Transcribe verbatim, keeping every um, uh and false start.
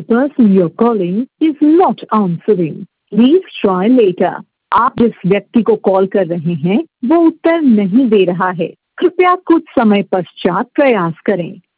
person you're calling is not answering. Please try later. आप जिस व्यक्ति को कॉल कर रहे हैं वो उत्तर नहीं दे रहा है। कृपया कुछ समय पश्चात प्रयास करें।